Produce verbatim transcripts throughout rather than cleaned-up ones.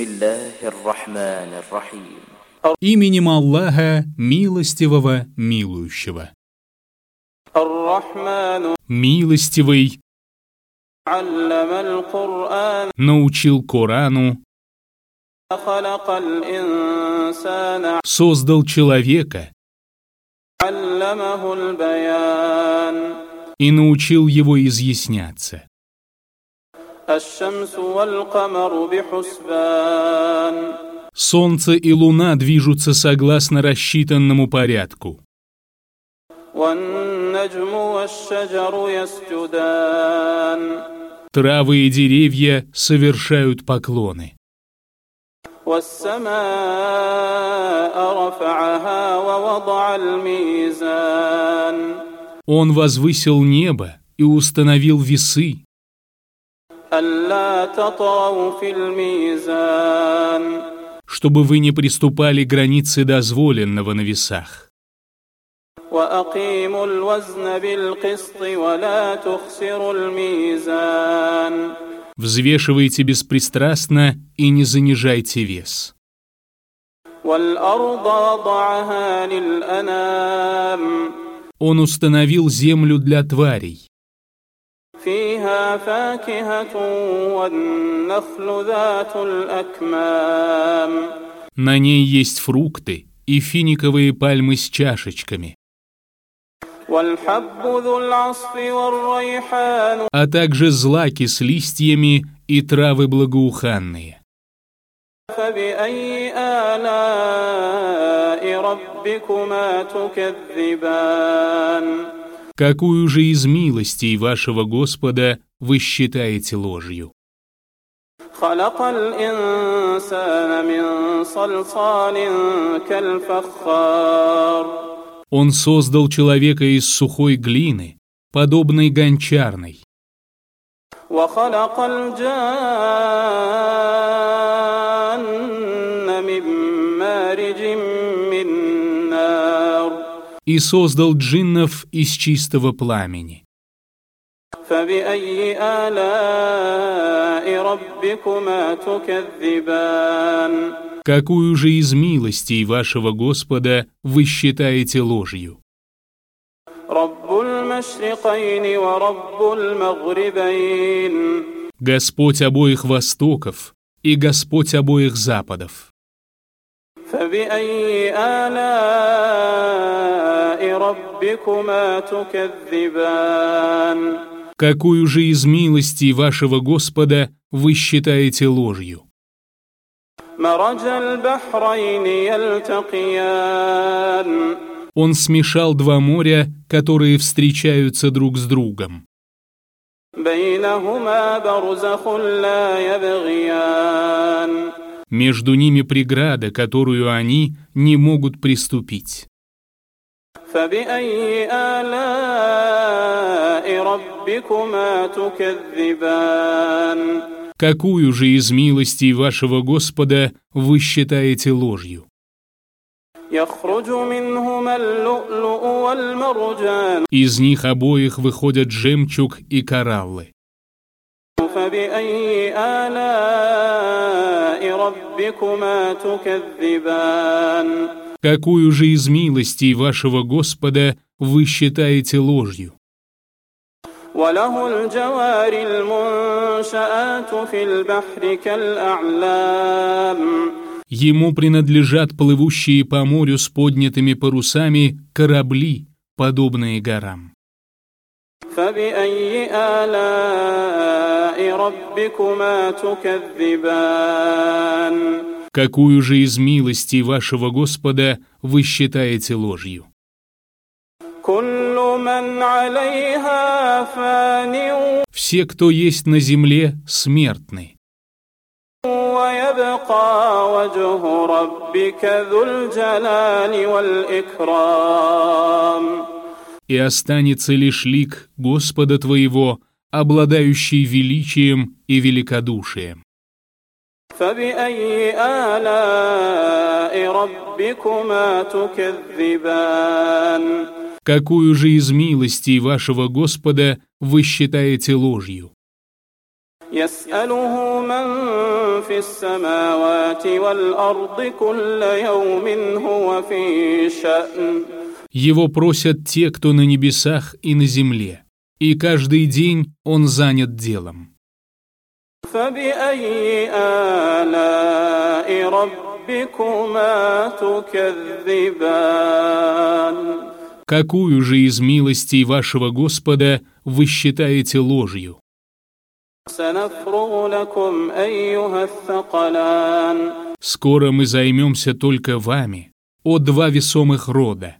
Бисмиллахир-рахманир-рахим. Именем Аллаха, милостивого, милующего. Ар-Рахману Милостивый аллямал Кур'ан научил Корану, халакал инсана создал человека аллямахул баян. и научил его изъясняться. Аш-шамсу валь-камару бихусбан. Солнце и луна движутся согласно рассчитанному порядку. Ван-наджму ваш-шаджару ясджудан. Травы и деревья совершают поклоны. Вас-самаа рафа'аха ва вадa'аль мизан. Он возвысил небо и установил весы, Алла татгау фил мизан. чтобы вы не приступали границы дозволенного на весах. وأقيموا الوزن بالقسط ولا تخسروا الميزان. Взвешивайте беспристрастно и не занижайте вес. والأرض وضعها للأنام. Он установил землю для тварей. فيها فاكهة والنخل ذات الأكمام. На ней есть фрукты и финиковые пальмы с чашечками, والحب ذو العصف والريحان. а также злаки с листьями и травы благоуханные. فبأي آلاء ربكما تكذبان. Какую же из милостей вашего Господа вы считаете ложью? خلق الإنسان من صلصال كالفخار. Он создал человека из сухой глины, подобной гончарной, وخلق الجان من مارج من نار. и создал джиннов из чистого пламени. فبأي آلاء ربكما تكذبان. Какую же из милостей вашего Господа вы считаете ложью? رب المشرقين ورب المغربين. Господь обоих востоков и Господь обоих западов. فبأي آلاء ربكما تكذبان. Какую же из милостей вашего Господа вы считаете ложью? مرج البحرين يلتقيان. Он смешал два моря, которые встречаются друг с другом. بينهما برزخ لا يبغيان. Между ними преграда, которую они не могут приступить. فبأي آلاء ربكما تكذبان. Какую же из милостей вашего Господа вы считаете ложью? يخرج منهما اللؤلؤ والمرجان. Из них обоих выходят жемчуг и кораллы. فبأي آلاء ربكما تكذبان. Какую же из милостей вашего Господа вы считаете ложью? وله الجوار المنشآت في البحر كالأعلام. Ему принадлежат плывущие по морю с поднятыми парусами корабли, подобные горам. فبأي آلاء ربكما تكذبان. Какую же из милостей вашего Господа вы считаете ложью? كل من عليها فان. Все, кто есть на земле, смертны. ويبقى وجه ربك ذو الجلال والإكرام. И останется лишь лик Господа твоего, обладающий величием и великодушием. فبأي آلاء ربكما تكذبان. Какую же из милостей вашего Господа вы считаете ложью? يسأله من في السماوات والأرض كل يوم هو في شأن. Его просят те, кто на небесах и на земле, и каждый день он занят делом. فبأي آلاء ربكما تكذبان. Какую же из милостей вашего Господа вы считаете ложью? سنفرغ لكم أيها الثقلان. Скоро мы займемся только вами, о два весомых рода.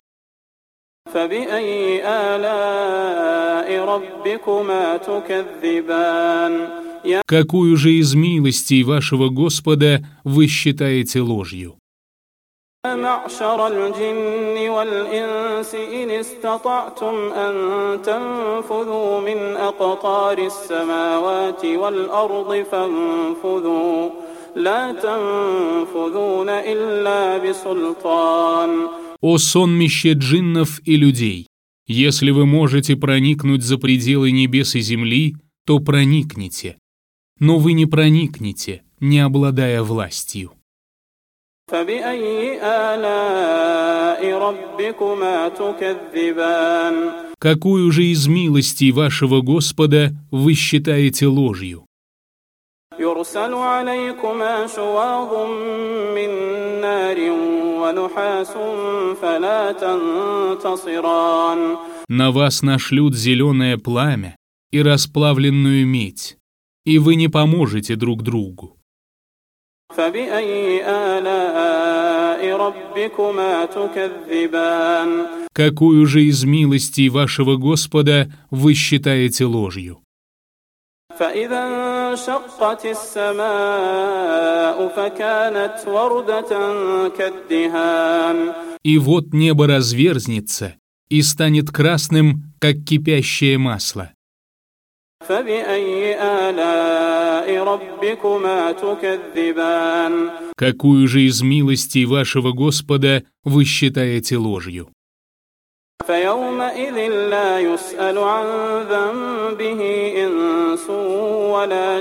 فبأي آلاء ربكما تكذبان. Какую же из милостей вашего Господа вы считаете ложью? معشر الجن والإنس إن استطعتم أن تنفذوا من أقطار السماوات والأرض فانفذوا لا تنفذون إلا بسلطان. О сонмище джиннов и людей! Если вы можете проникнуть за пределы небес и земли, то проникните. Но вы не проникнете, не обладая властью. فبأي آلاء ربكما تكذبان. Какую же из милостей вашего Господа вы считаете ложью? يرسل عليكما شواظ من نار ونحاس فلا تنتصران. На вас нашлют зеленое пламя и расплавленную медь, и вы не поможете друг другу. فبأي آلاء ربكما تكذبان. Какую же из милостей вашего Господа вы считаете ложью? فإذا انشقت السماء فكانت وردة كالدهان. И вот небо разверзнется и станет красным, как кипящее масло. فبأي آلاء ربكما تكذبان. Какую же из милостей вашего Господа вы считаете ложью? فيومئذ لا يسأل عن ذنبه إنس ولا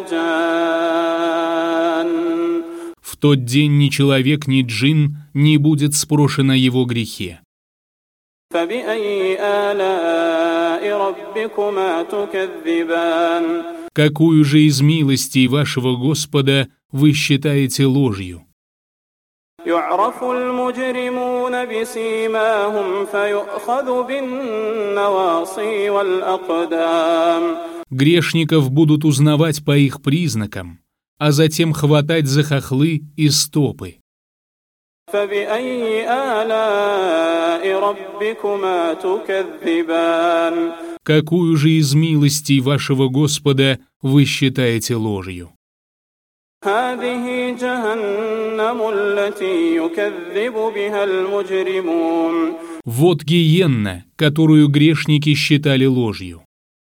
جان. В тот день ни человек, ни джин не будет спрошен о его грехе. فبأي آلاء ربكما تكذبان. Какую же из милостей вашего Господа вы считаете ложью? يعرف المجرمون بسيماهم فيؤخذ بالنواصي والأقدام. Грешников будут узнавать по их признакам, а затем хватать за хохлы и стопы. فبأي آلاء ربكما تكذبان. Какую же из милостей вашего Господа вы считаете ложью? هذه جهنم التي يكذب بها المجرمون. Вот гиенна, которую грешники считали ложью.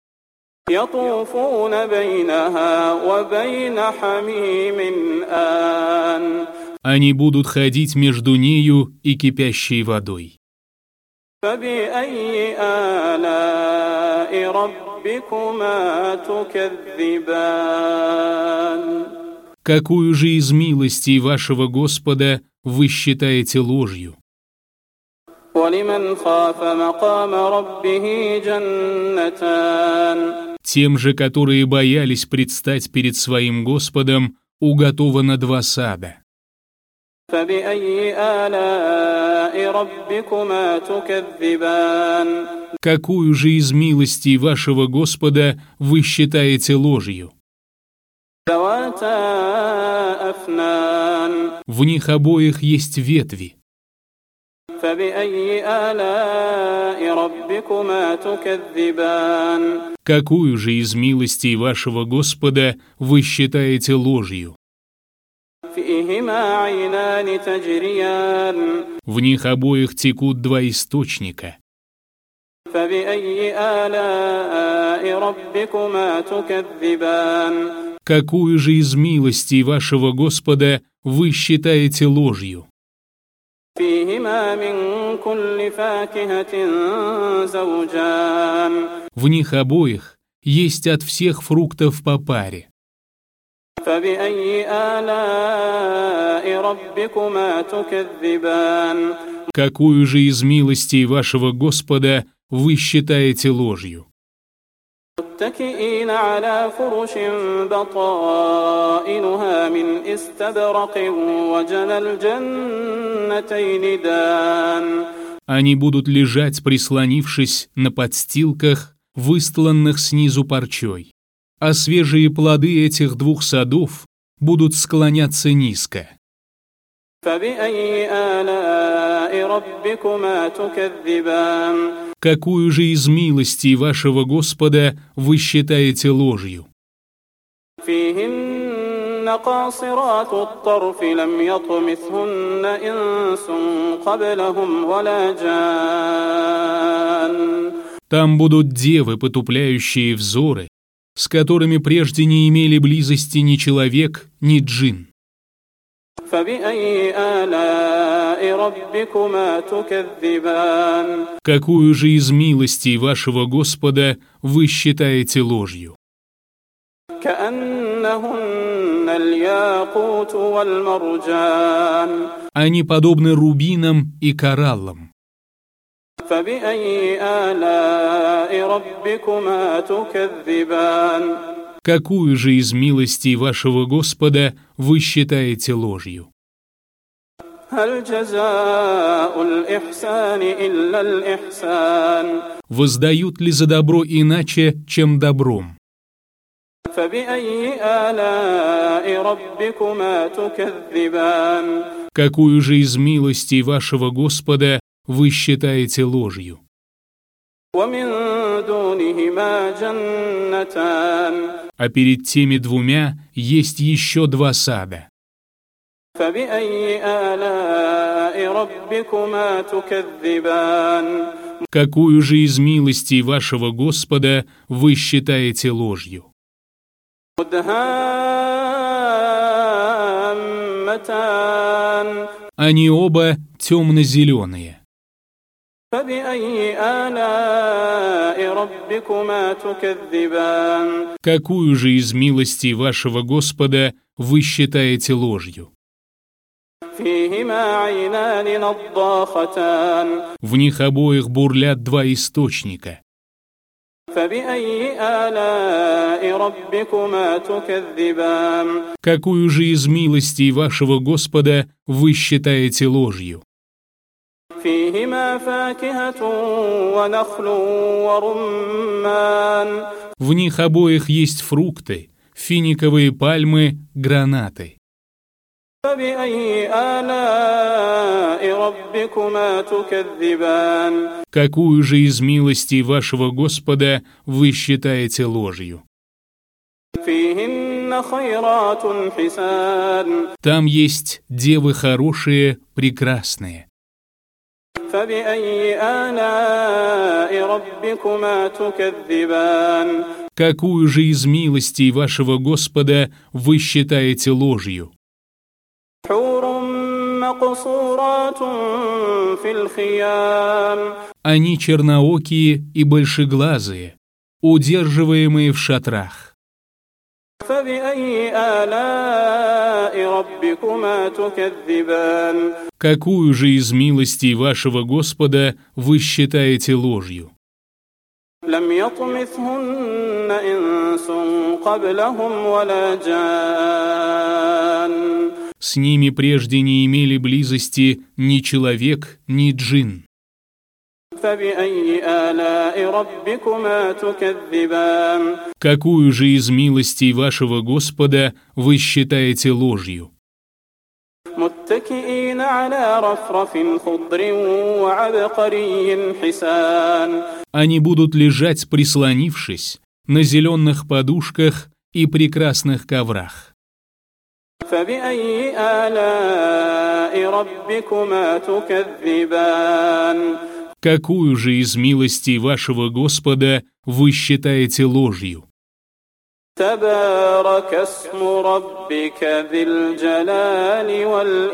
يطوفون بينها وبين حميم آن. Они будут ходить между нею и кипящей водой. فبأي آلاء ربكما تكذبان. Какую же из милостей вашего Господа вы считаете ложью? ولمن خاف مقام ربه جنتان. Тем же, которые боялись предстать перед своим Господом, уготовано два сада. فبأي آلاء ربكما تكذبان. Какую же из милостей вашего Господа вы считаете ложью? ذواتا أفنان. В них обоих есть ветви. فبأي آلاء ربكما تكذبان. Какую же из милостей вашего Господа вы считаете ложью? فيهما عينان تجريان. В них обоих текут два источника. فبأي آلاء ربكما تكذبان. Какую же из милостей вашего Господа вы считаете ложью? فيهما من كل فاكهة زوجان. В них обоих есть от всех фруктов по паре. فبأي آلاء ربكما تكذبان Какую же из милостей вашего Господа вы считаете ложью? متكئين على فرش بطائنها من استبرق وجنى الجنتين دان. Они будут лежать, прислонившись на подстилках, выстланных снизу парчой, а свежие плоды этих двух садов будут склоняться низко. فبأي آلاء ربكما تكذبان Какую же из милостей вашего Господа вы считаете ложью? فيهن قاصرات الطرف لم يطمثهن إنس قبلهم ولا جان. Там будут девы, потупляющие взоры, с которыми прежде не имели близости ни человек, ни джин. فبأي آلاء ربكما تكذبان Какую же из милостей вашего Господа вы считаете ложью? كأنهن الياقوت والمرجان. Они подобны рубинам и кораллам. فبأي آلاء ربكما تكذبان Какую же из милостей вашего Господа вы считаете ложью? هل جزاء الإحسان إلا الإحسان Воздают ли за добро иначе, чем добром? فبأي آلاء ربكما تكذبان Какую же из милостей вашего Господа вы считаете ложью? ومن دونهما جنتان А перед теми двумя есть еще два сада. فبأي آلاء ربكما تكذبان Какую же из милостей вашего Господа вы считаете ложью? مدهامتان Они оба темно-зеленые. فبأي آلاء ربكما تكذبان Какую же из милостей вашего Господа вы считаете ложью? فيهما عينان نضاختان В них обоих бурлят два источника. فبأي آلاء ربكما تكذبان Какую же из милостей вашего Господа вы считаете ложью? فيهما فاكهة ونخل ورمان В них обоих есть фрукты, финиковые пальмы, гранаты. فبأي آلاء ربكما تكذبان Какую же из милостей вашего Господа вы считаете ложью? فيهن خيرات حسان Там есть девы хорошие, прекрасные. فبأي آلاء ربكما تكذبان Какую же из милостей вашего Господа вы считаете ложью? حور مقصورات في الخيام Они черноокие и большеглазые, удерживаемые в шатрах. فبأي آلاء ربكما تكذبان Какую же из милостей вашего Господа вы считаете ложью? لم يطمثهن إنس قبلهم ولا جان С ними прежде не имели близости ни человек, ни джин. فبأي آلاء ربكما تكذبان Какую же из милостей вашего Господа вы считаете ложью? متكئين على رفرف خضر وعبقري حسان Они будут лежать, прислонившись, на зеленых подушках и прекрасных коврах. فبأي آلاء ربكما تكذبان Какую же из милостей вашего Господа вы считаете ложью? تبارك اسم ربك ذي الجلال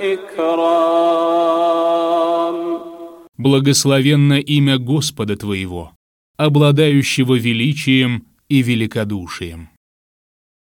والإكرام Благословенно имя Господа твоего, обладающего величием и великодушием.